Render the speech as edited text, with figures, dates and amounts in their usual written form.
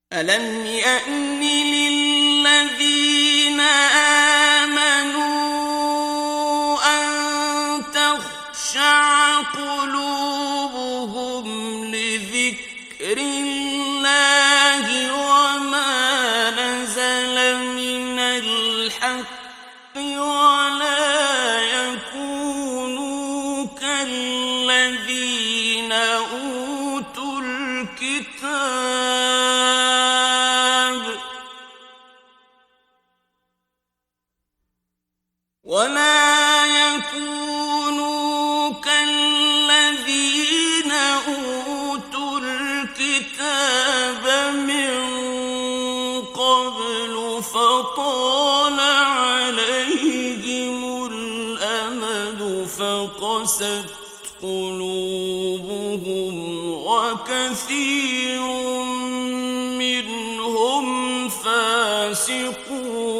ألم يأن للذين آمنوا أن تخشع قلوبهم لذكر الله وما نزل من الحق ولا يكونوا كالذين أوتوا الكتاب من قبل فطال عليهم الأمد فقست قلوبهم وكثير منهم فاسقون